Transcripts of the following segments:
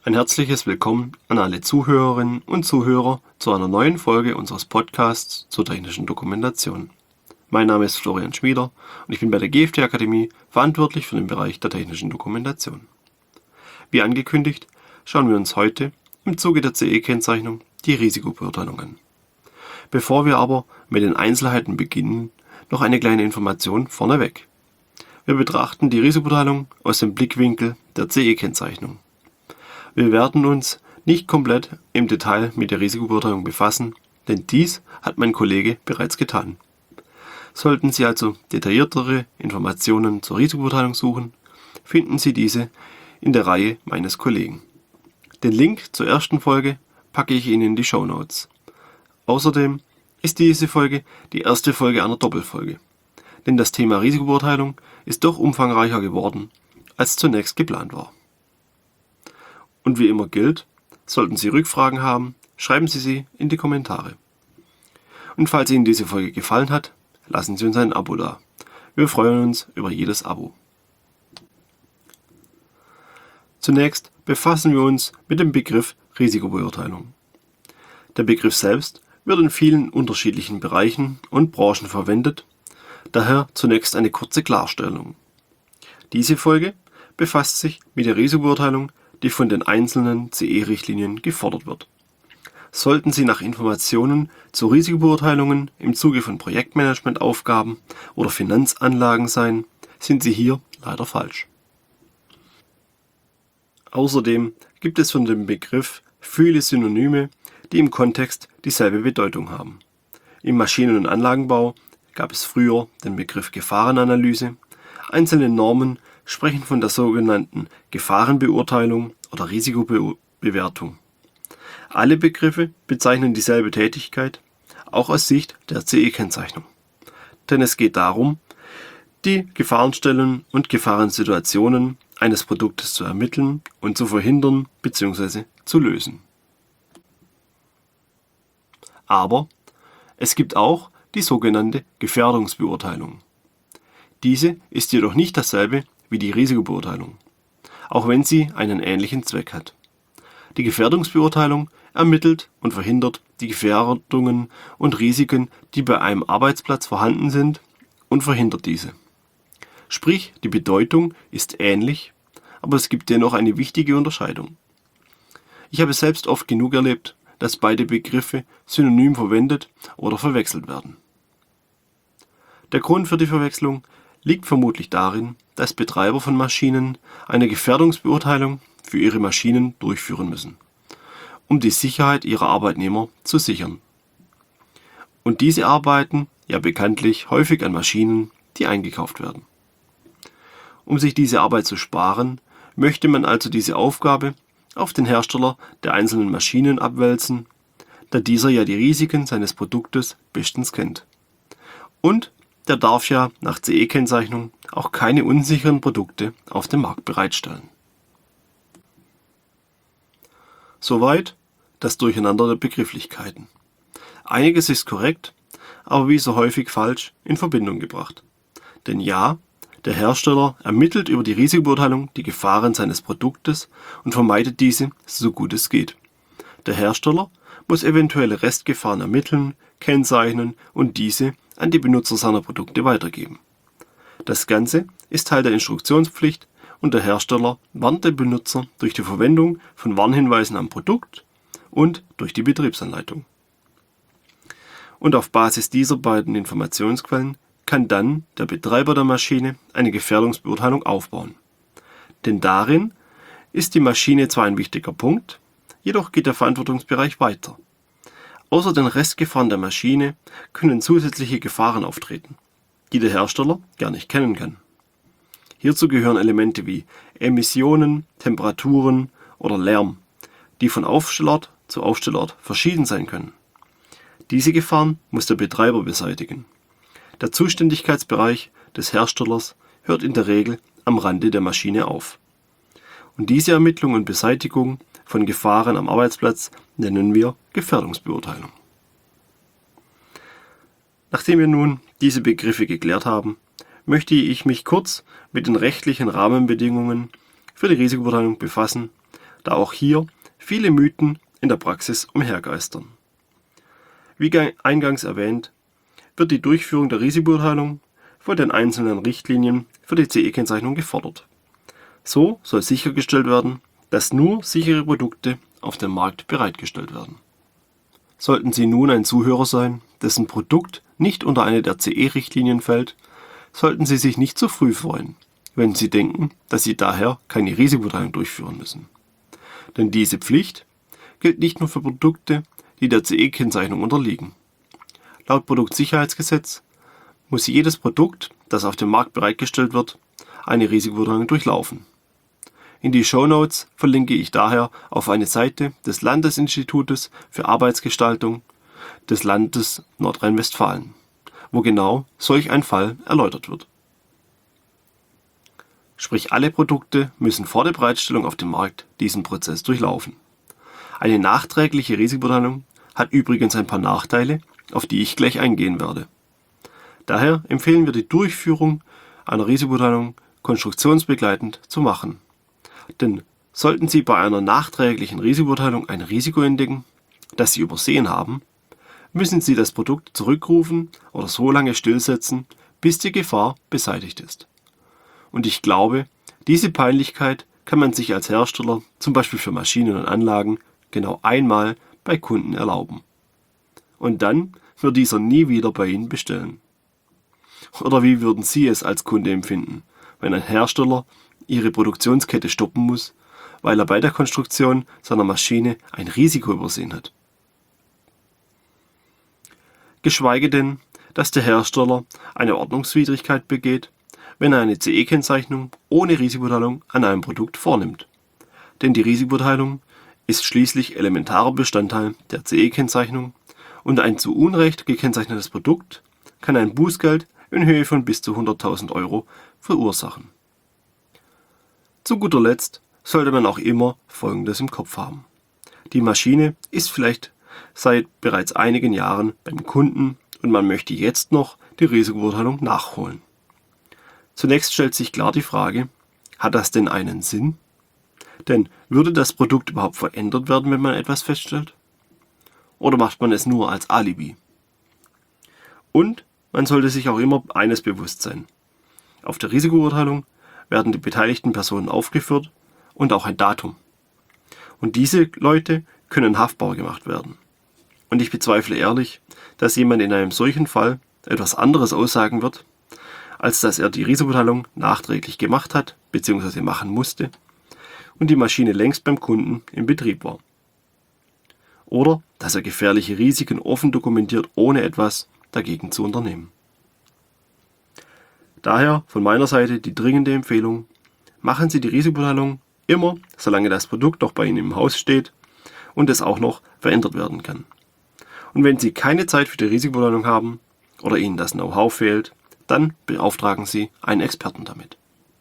Ein herzliches Willkommen an alle Zuhörerinnen und Zuhörer zu einer neuen Folge unseres Podcasts zur technischen Dokumentation. Mein Name ist Florian Schmieder und ich bin bei der GFT Akademie verantwortlich für den Bereich der technischen Dokumentation. Wie angekündigt, schauen wir uns heute im Zuge der CE-Kennzeichnung die Risikobeurteilung an. Bevor wir aber mit den Einzelheiten beginnen, noch eine kleine Information vorneweg. Wir betrachten die Risikobeurteilung aus dem Blickwinkel der CE-Kennzeichnung. Wir werden uns nicht komplett im Detail mit der Risikobeurteilung befassen, denn dies hat mein Kollege bereits getan. Sollten Sie also detailliertere Informationen zur Risikobeurteilung suchen, finden Sie diese in der Reihe meines Kollegen. Den Link zur ersten Folge packe ich Ihnen in die Shownotes. Außerdem ist diese Folge die erste Folge einer Doppelfolge, denn das Thema Risikobeurteilung ist doch umfangreicher geworden, als zunächst geplant war. Und wie immer gilt, sollten Sie Rückfragen haben, schreiben Sie sie in die Kommentare. Und falls Ihnen diese Folge gefallen hat, lassen Sie uns ein Abo da. Wir freuen uns über jedes Abo. Zunächst befassen wir uns mit dem Begriff Risikobeurteilung. Der Begriff selbst wird in vielen unterschiedlichen Bereichen und Branchen verwendet, daher zunächst eine kurze Klarstellung. Diese Folge befasst sich mit der Risikobeurteilung, die von den einzelnen CE-Richtlinien gefordert wird. Sollten Sie nach Informationen zu Risikobeurteilungen im Zuge von Projektmanagementaufgaben oder Finanzanlagen sein, sind Sie hier leider falsch. Außerdem gibt es von dem Begriff viele Synonyme, die im Kontext dieselbe Bedeutung haben. Im Maschinen- und Anlagenbau gab es früher den Begriff Gefahrenanalyse. Einzelne Normen sprechen von der sogenannten Gefahrenbeurteilung oder Risikobewertung. Alle Begriffe bezeichnen dieselbe Tätigkeit, auch aus Sicht der CE-Kennzeichnung. Denn es geht darum, die Gefahrenstellen und Gefahrensituationen eines Produktes zu ermitteln und zu verhindern bzw. zu lösen. Aber es gibt auch die sogenannte Gefährdungsbeurteilung. Diese ist jedoch nicht dasselbe wie die Risikobeurteilung, auch wenn sie einen ähnlichen Zweck hat. Die Gefährdungsbeurteilung ermittelt und verhindert die Gefährdungen und Risiken, die bei einem Arbeitsplatz vorhanden sind, und verhindert diese. Sprich, die Bedeutung ist ähnlich, aber es gibt dennoch eine wichtige Unterscheidung. Ich habe selbst oft genug erlebt, dass beide Begriffe synonym verwendet oder verwechselt werden. Der Grund für die Verwechslung liegt vermutlich darin, dass Betreiber von Maschinen eine Gefährdungsbeurteilung für ihre Maschinen durchführen müssen, um die Sicherheit ihrer Arbeitnehmer zu sichern. Und diese arbeiten ja bekanntlich häufig an Maschinen, die eingekauft werden. Um sich diese Arbeit zu sparen, möchte man also diese Aufgabe auf den Hersteller der einzelnen Maschinen abwälzen, da dieser ja die Risiken seines Produktes bestens kennt. Und der darf ja nach CE-Kennzeichnung auch keine unsicheren Produkte auf dem Markt bereitstellen. Soweit das Durcheinander der Begrifflichkeiten. Einiges ist korrekt, aber wie so häufig falsch in Verbindung gebracht. Denn ja, der Hersteller ermittelt über die Risikobeurteilung die Gefahren seines Produktes und vermeidet diese, so gut es geht. Der Hersteller muss eventuelle Restgefahren ermitteln, kennzeichnen und diese an die Benutzer seiner Produkte weitergeben. Das Ganze ist Teil der Instruktionspflicht und der Hersteller warnt den Benutzer durch die Verwendung von Warnhinweisen am Produkt und durch die Betriebsanleitung. Und auf Basis dieser beiden Informationsquellen kann dann der Betreiber der Maschine eine Gefährdungsbeurteilung aufbauen. Denn darin ist die Maschine zwar ein wichtiger Punkt, jedoch geht der Verantwortungsbereich weiter. Außer den Restgefahren der Maschine können zusätzliche Gefahren auftreten, die der Hersteller gar nicht kennen kann. Hierzu gehören Elemente wie Emissionen, Temperaturen oder Lärm, die von Aufstellort zu Aufstellort verschieden sein können. Diese Gefahren muss der Betreiber beseitigen. Der Zuständigkeitsbereich des Herstellers hört in der Regel am Rande der Maschine auf. Und diese Ermittlung und Beseitigung von Gefahren am Arbeitsplatz nennen wir Gefährdungsbeurteilung. Nachdem wir nun diese Begriffe geklärt haben, möchte ich mich kurz mit den rechtlichen Rahmenbedingungen für die Risikobeurteilung befassen, da auch hier viele Mythen in der Praxis umhergeistern. Wie eingangs erwähnt, wird die Durchführung der Risikobeurteilung von den einzelnen Richtlinien für die CE-Kennzeichnung gefordert. So soll sichergestellt werden, dass nur sichere Produkte auf dem Markt bereitgestellt werden. Sollten Sie nun ein Zuhörer sein, dessen Produkt nicht unter eine der CE-Richtlinien fällt, sollten Sie sich nicht zu früh freuen, wenn Sie denken, dass Sie daher keine Risikobeurteilung durchführen müssen. Denn diese Pflicht gilt nicht nur für Produkte, die der CE-Kennzeichnung unterliegen. Laut Produktsicherheitsgesetz muss jedes Produkt, das auf dem Markt bereitgestellt wird, eine Risikobeurteilung durchlaufen. In die Shownotes verlinke ich daher auf eine Seite des Landesinstitutes für Arbeitsgestaltung des Landes Nordrhein-Westfalen, wo genau solch ein Fall erläutert wird. Sprich, alle Produkte müssen vor der Bereitstellung auf dem Markt diesen Prozess durchlaufen. Eine nachträgliche Risikobeurteilung hat übrigens ein paar Nachteile, auf die ich gleich eingehen werde. Daher empfehlen wir die Durchführung einer Risikobeurteilung konstruktionsbegleitend zu machen. Denn sollten Sie bei einer nachträglichen Risikobeurteilung ein Risiko entdecken, das Sie übersehen haben, müssen Sie das Produkt zurückrufen oder so lange stillsetzen, bis die Gefahr beseitigt ist. Und ich glaube, diese Peinlichkeit kann man sich als Hersteller, zum Beispiel für Maschinen und Anlagen, genau einmal bei Kunden erlauben. Und dann wird dieser nie wieder bei Ihnen bestellen. Oder wie würden Sie es als Kunde empfinden, wenn ein Hersteller Ihre Produktionskette stoppen muss, weil er bei der Konstruktion seiner Maschine ein Risiko übersehen hat? Geschweige denn, dass der Hersteller eine Ordnungswidrigkeit begeht, wenn er eine CE-Kennzeichnung ohne Risikobeurteilung an einem Produkt vornimmt. Denn die Risikobeurteilung ist schließlich elementarer Bestandteil der CE-Kennzeichnung und ein zu Unrecht gekennzeichnetes Produkt kann ein Bußgeld in Höhe von bis zu 100.000 Euro verursachen. Zu guter Letzt sollte man auch immer Folgendes im Kopf haben. Die Maschine ist vielleicht seit bereits einigen Jahren beim Kunden und man möchte jetzt noch die Risikobeurteilung nachholen. Zunächst stellt sich klar die Frage, hat das denn einen Sinn? Denn würde das Produkt überhaupt verändert werden, wenn man etwas feststellt? Oder macht man es nur als Alibi? Und man sollte sich auch immer eines bewusst sein. Auf der Risikobeurteilung werden die beteiligten Personen aufgeführt und auch ein Datum. Und diese Leute können haftbar gemacht werden. Und ich bezweifle ehrlich, dass jemand in einem solchen Fall etwas anderes aussagen wird, als dass er die Risikobeurteilung nachträglich gemacht hat bzw. machen musste und die Maschine längst beim Kunden im Betrieb war. Oder dass er gefährliche Risiken offen dokumentiert, ohne etwas dagegen zu unternehmen. Daher von meiner Seite die dringende Empfehlung, machen Sie die Risikobeurteilung immer, solange das Produkt noch bei Ihnen im Haus steht und es auch noch verändert werden kann. Und wenn Sie keine Zeit für die Risikobeurteilung haben oder Ihnen das Know-how fehlt, dann beauftragen Sie einen Experten damit.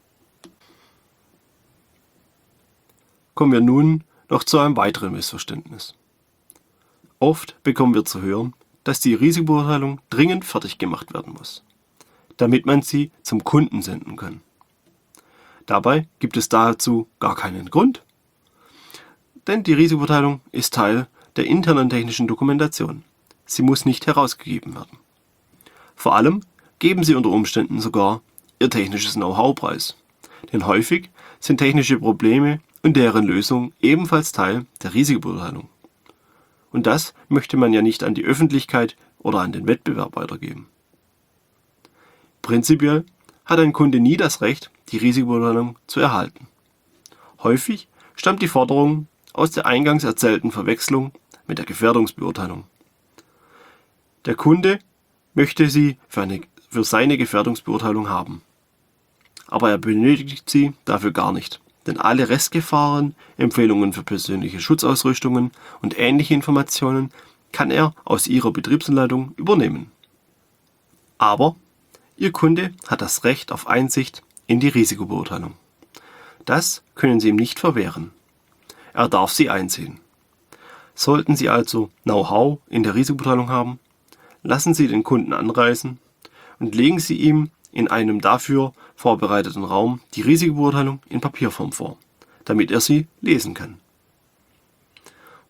Kommen wir nun noch zu einem weiteren Missverständnis. Oft bekommen wir zu hören, dass die Risikobeurteilung dringend fertig gemacht werden muss, damit man sie zum Kunden senden kann. Dabei gibt es dazu gar keinen Grund, denn die Risikobeurteilung ist Teil der internen technischen Dokumentation. Sie muss nicht herausgegeben werden. Vor allem geben sie unter Umständen sogar ihr technisches Know-how preis, denn häufig sind technische Probleme und deren Lösung ebenfalls Teil der Risikobeurteilung. Und das möchte man ja nicht an die Öffentlichkeit oder an den Wettbewerb weitergeben. Prinzipiell hat ein Kunde nie das Recht, die Risikobeurteilung zu erhalten. Häufig stammt die Forderung aus der eingangs erzählten Verwechslung mit der Gefährdungsbeurteilung. Der Kunde möchte sie für seine Gefährdungsbeurteilung haben. Aber er benötigt sie dafür gar nicht, denn alle Restgefahren, Empfehlungen für persönliche Schutzausrüstungen und ähnliche Informationen kann er aus Ihrer Betriebsanleitung übernehmen. Aber Ihr Kunde hat das Recht auf Einsicht in die Risikobeurteilung. Das können Sie ihm nicht verwehren. Er darf sie einsehen. Sollten Sie also Know-how in der Risikobeurteilung haben, lassen Sie den Kunden anreisen und legen Sie ihm in einem dafür vorbereiteten Raum die Risikobeurteilung in Papierform vor, damit er sie lesen kann.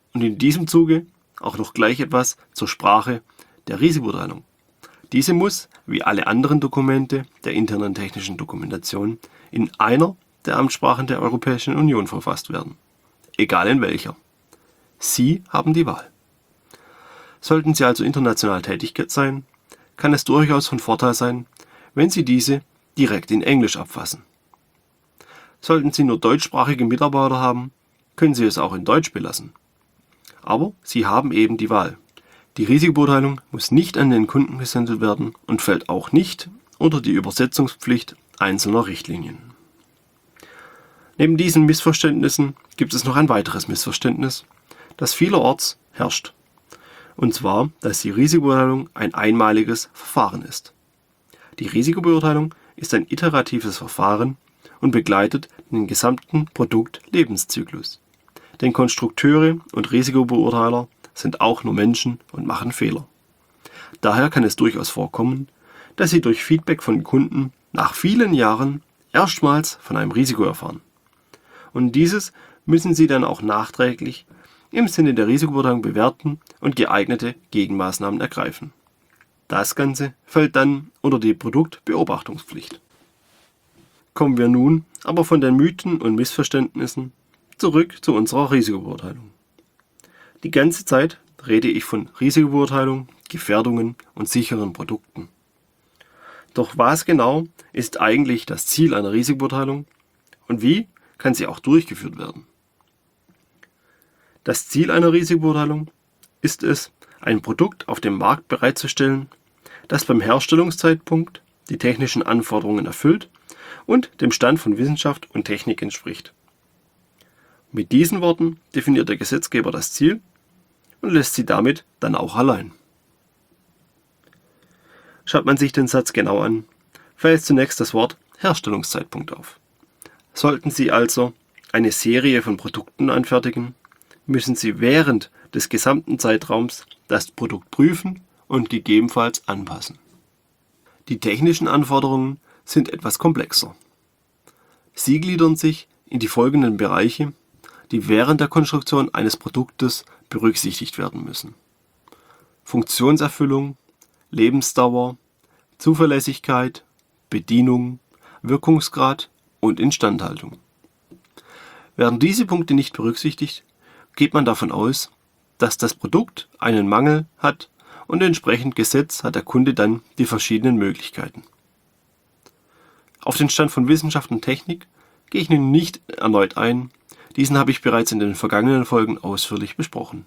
und in diesem Zuge auch noch gleich etwas zur Sprache der Risikobeurteilung. Diese muss, wie alle anderen Dokumente der internen technischen Dokumentation, in einer der Amtssprachen der Europäischen Union verfasst werden, egal in welcher. Sie haben die Wahl. Sollten Sie also international tätig sein, kann es durchaus von Vorteil sein, wenn Sie diese direkt in Englisch abfassen. Sollten Sie nur deutschsprachige Mitarbeiter haben, können Sie es auch in Deutsch belassen. Aber Sie haben eben die Wahl. Die Risikobeurteilung muss nicht an den Kunden gesendet werden und fällt auch nicht unter die Übersetzungspflicht einzelner Richtlinien. Neben diesen Missverständnissen gibt es noch ein weiteres Missverständnis, das vielerorts herrscht. Und zwar, dass die Risikobeurteilung ein einmaliges Verfahren ist. Die Risikobeurteilung ist ein iteratives Verfahren und begleitet den gesamten Produktlebenszyklus. Denn Konstrukteure und Risikobeurteiler sind auch nur Menschen und machen Fehler. Daher kann es durchaus vorkommen, dass Sie durch Feedback von Kunden nach vielen Jahren erstmals von einem Risiko erfahren. Und dieses müssen Sie dann auch nachträglich im Sinne der Risikobeurteilung bewerten und geeignete Gegenmaßnahmen ergreifen. Das Ganze fällt dann unter die Produktbeobachtungspflicht. Kommen wir nun aber von den Mythen und Missverständnissen zurück zu unserer Risikobeurteilung. Die ganze Zeit rede ich von Risikobeurteilung, Gefährdungen und sicheren Produkten. Doch was genau ist eigentlich das Ziel einer Risikobeurteilung und wie kann sie auch durchgeführt werden? Das Ziel einer Risikobeurteilung ist es, ein Produkt auf dem Markt bereitzustellen, das beim Herstellungszeitpunkt die technischen Anforderungen erfüllt und dem Stand von Wissenschaft und Technik entspricht. Mit diesen Worten definiert der Gesetzgeber das Ziel und lässt sie damit dann auch allein. Schaut man sich den Satz genau an, fällt zunächst das Wort Herstellungszeitpunkt auf. Sollten Sie also eine Serie von Produkten anfertigen, müssen Sie während des gesamten Zeitraums das Produkt prüfen und gegebenenfalls anpassen. Die technischen Anforderungen sind etwas komplexer. Sie gliedern sich in die folgenden Bereiche, die während der Konstruktion eines Produktes berücksichtigt werden müssen: Funktionserfüllung, Lebensdauer, Zuverlässigkeit, Bedienung, Wirkungsgrad und Instandhaltung. Werden diese Punkte nicht berücksichtigt, geht man davon aus, dass das Produkt einen Mangel hat und entsprechend gesetzt hat der Kunde dann die verschiedenen Möglichkeiten. Auf den Stand von Wissenschaft und Technik gehe ich nun nicht erneut ein, diesen habe ich bereits in den vergangenen Folgen ausführlich besprochen.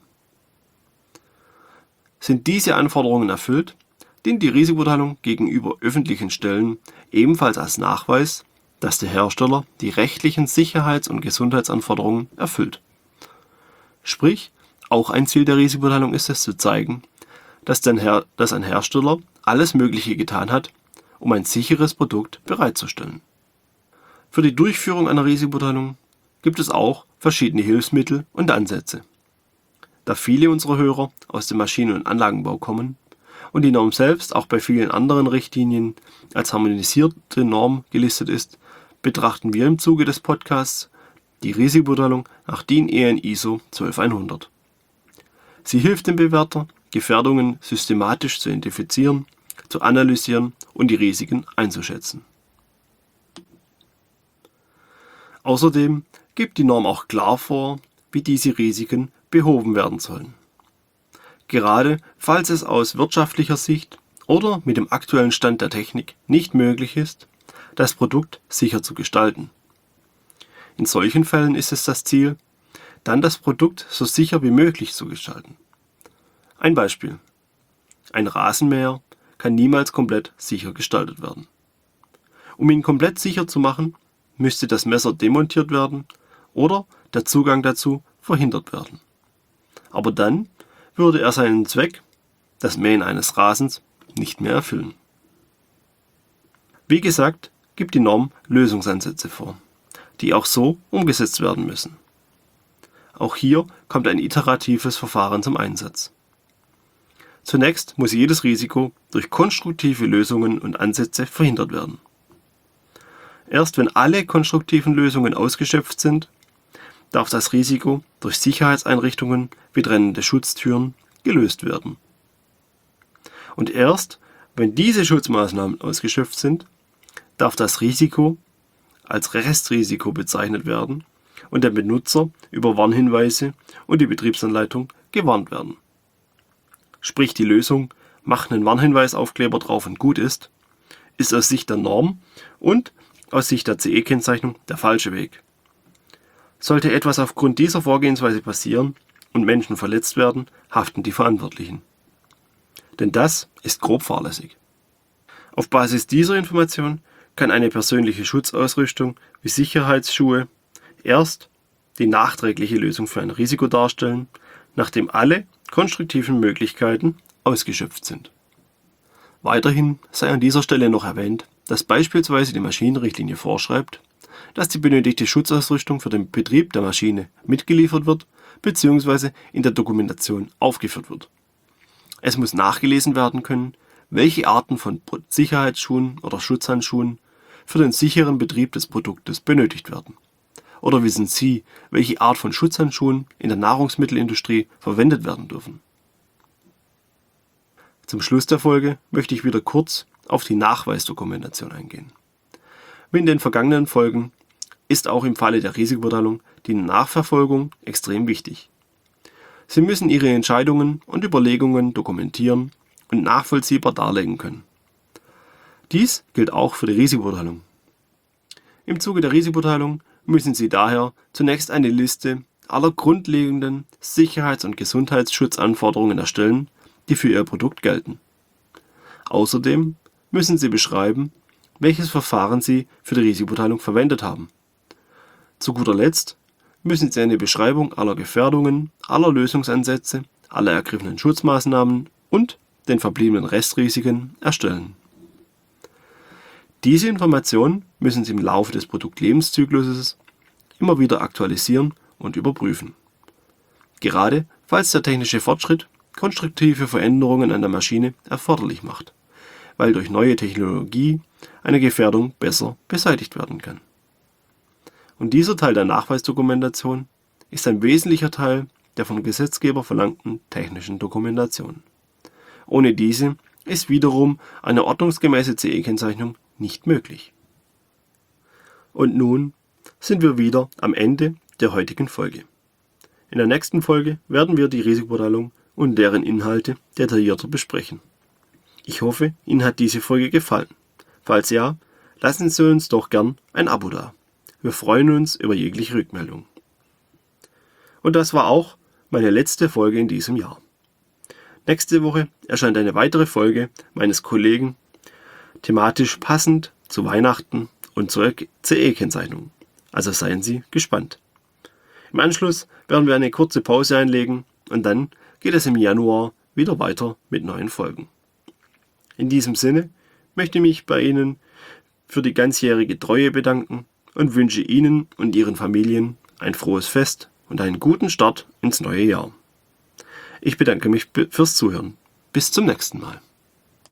Sind diese Anforderungen erfüllt, dient die Risikobeurteilung gegenüber öffentlichen Stellen ebenfalls als Nachweis, dass der Hersteller die rechtlichen Sicherheits- und Gesundheitsanforderungen erfüllt. Sprich, auch ein Ziel der Risikobeurteilung ist es zu zeigen, dass ein Hersteller alles Mögliche getan hat, um ein sicheres Produkt bereitzustellen. Für die Durchführung einer Risikobeurteilung gibt es auch verschiedene Hilfsmittel und Ansätze. Da viele unserer Hörer aus dem Maschinen- und Anlagenbau kommen und die Norm selbst auch bei vielen anderen Richtlinien als harmonisierte Norm gelistet ist, betrachten wir im Zuge des Podcasts die Risikobeurteilung nach DIN EN ISO 12100. Sie hilft dem Bewerter, Gefährdungen systematisch zu identifizieren, zu analysieren und die Risiken einzuschätzen. Außerdem gibt die Norm auch klar vor, wie diese Risiken behoben werden sollen. Gerade falls es aus wirtschaftlicher Sicht oder mit dem aktuellen Stand der Technik nicht möglich ist, das Produkt sicher zu gestalten. In solchen Fällen ist es das Ziel, dann das Produkt so sicher wie möglich zu gestalten. Ein Beispiel: Ein Rasenmäher kann niemals komplett sicher gestaltet werden. Um ihn komplett sicher zu machen, müsste das Messer demontiert werden oder der Zugang dazu verhindert werden. Aber dann würde er seinen Zweck, das Mähen eines Rasens, nicht mehr erfüllen. Wie gesagt, gibt die Norm Lösungsansätze vor, die auch so umgesetzt werden müssen. Auch hier kommt ein iteratives Verfahren zum Einsatz. Zunächst muss jedes Risiko durch konstruktive Lösungen und Ansätze verhindert werden. Erst wenn alle konstruktiven Lösungen ausgeschöpft sind, darf das Risiko durch Sicherheitseinrichtungen wie trennende Schutztüren gelöst werden. Und erst, wenn diese Schutzmaßnahmen ausgeschöpft sind, darf das Risiko als Restrisiko bezeichnet werden und der Benutzer über Warnhinweise und die Betriebsanleitung gewarnt werden. Sprich, die Lösung "Mach einen Warnhinweisaufkleber drauf und gut ist" ist aus Sicht der Norm und aus Sicht der CE-Kennzeichnung der falsche Weg. Sollte etwas aufgrund dieser Vorgehensweise passieren und Menschen verletzt werden, haften die Verantwortlichen. Denn das ist grob fahrlässig. Auf Basis dieser Information kann eine persönliche Schutzausrüstung wie Sicherheitsschuhe erst die nachträgliche Lösung für ein Risiko darstellen, nachdem alle konstruktiven Möglichkeiten ausgeschöpft sind. Weiterhin sei an dieser Stelle noch erwähnt, dass beispielsweise die Maschinenrichtlinie vorschreibt, dass die benötigte Schutzausrüstung für den Betrieb der Maschine mitgeliefert wird bzw. in der Dokumentation aufgeführt wird. Es muss nachgelesen werden können, welche Arten von Sicherheitsschuhen oder Schutzhandschuhen für den sicheren Betrieb des Produktes benötigt werden. Oder wissen Sie, welche Art von Schutzhandschuhen in der Nahrungsmittelindustrie verwendet werden dürfen? Zum Schluss der Folge möchte ich wieder kurz auf die Nachweisdokumentation eingehen. Wie in den vergangenen Folgen ist auch im Falle der Risikobeurteilung die Nachverfolgung extrem wichtig. Sie müssen Ihre Entscheidungen und Überlegungen dokumentieren und nachvollziehbar darlegen können. Dies gilt auch für die Risikobeurteilung. Im Zuge der Risikobeurteilung müssen Sie daher zunächst eine Liste aller grundlegenden Sicherheits- und Gesundheitsschutzanforderungen erstellen, die für Ihr Produkt gelten. Außerdem müssen Sie beschreiben, welches Verfahren Sie für die Risikobeurteilung verwendet haben. Zu guter Letzt müssen Sie eine Beschreibung aller Gefährdungen, aller Lösungsansätze, aller ergriffenen Schutzmaßnahmen und den verbliebenen Restrisiken erstellen. Diese Informationen müssen Sie im Laufe des Produktlebenszykluses immer wieder aktualisieren und überprüfen. Gerade falls der technische Fortschritt konstruktive Veränderungen an der Maschine erforderlich macht, weil durch neue Technologie eine Gefährdung besser beseitigt werden kann. Und dieser Teil der Nachweisdokumentation ist ein wesentlicher Teil der vom Gesetzgeber verlangten technischen Dokumentation. Ohne diese ist wiederum eine ordnungsgemäße CE-Kennzeichnung nicht möglich. Und nun sind wir wieder am Ende der heutigen Folge. In der nächsten Folge werden wir die Risikobeurteilung und deren Inhalte detaillierter besprechen. Ich hoffe, Ihnen hat diese Folge gefallen. Falls ja, lassen Sie uns doch gern ein Abo da. Wir freuen uns über jegliche Rückmeldung. Und das war auch meine letzte Folge in diesem Jahr. Nächste Woche erscheint eine weitere Folge meines Kollegen, thematisch passend zu Weihnachten und zur CE-Kennzeichnung. Also seien Sie gespannt. Im Anschluss werden wir eine kurze Pause einlegen und dann geht es im Januar wieder weiter mit neuen Folgen. In diesem Sinne möchte ich mich bei Ihnen für die ganzjährige Treue bedanken und wünsche Ihnen und Ihren Familien ein frohes Fest und einen guten Start ins neue Jahr. Ich bedanke mich fürs Zuhören. Bis zum nächsten Mal.